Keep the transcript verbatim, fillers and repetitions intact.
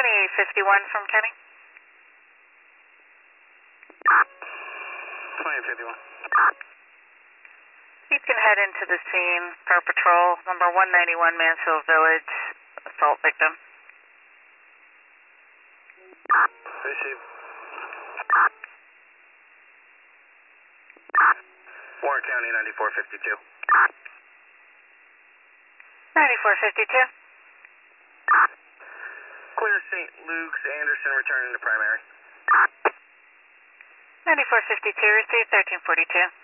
twenty-eight fifty-one from Kenny. twenty-eight fifty-one. You can head into the scene for patrol, number one ninety-one Mansfield Village, assault victim. Receive. Warren County ninety-four fifty-two. ninety-four fifty-two. Clear Saint Luke's, Anderson returning to primary. ninety-four fifty-two, receive thirteen forty-two.